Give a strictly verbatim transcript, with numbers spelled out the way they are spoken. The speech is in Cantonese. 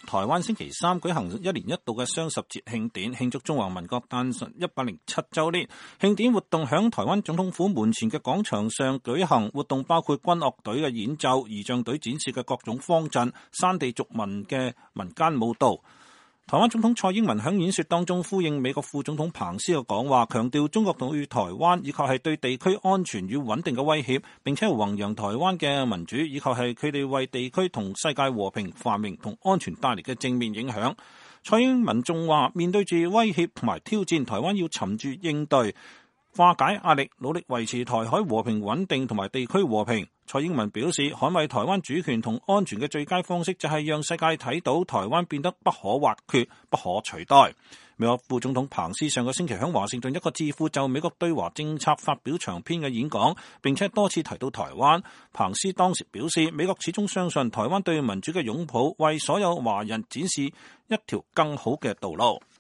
台灣星期三舉行一年一度嘅雙十節慶典，慶祝中華民國誕辰一百零七週年。慶典活動響台灣總統府門前嘅廣場上舉行，活動包括軍樂隊嘅演奏、儀仗隊展示嘅各種方陣、山地族民嘅民間舞蹈。台灣總統蔡英文喺演說當中呼應美國副總統彭斯嘅講話，強調中國對台灣以及係對地區安全與穩定嘅威脅，並且弘揚台灣嘅民主以及係佢哋為地區同世界和平繁榮同安全帶嚟嘅正面影響。蔡英文仲話，面對住威脅同埋挑戰，台灣要沉住應對，化解壓力，努力維持台海和平穩定同埋地區和平。蔡英文表示，捍衛台灣主權同安全嘅最佳方式就係讓世界睇到台灣變得不可或缺、不可取代。美國副總統彭斯上個星期喺華盛頓一個智庫就美國對華政策發表長篇嘅演講，並且多次提到台灣。彭斯當時表示，美國始終相信台灣對民主嘅擁抱，為所有華人展示一條更好嘅道路。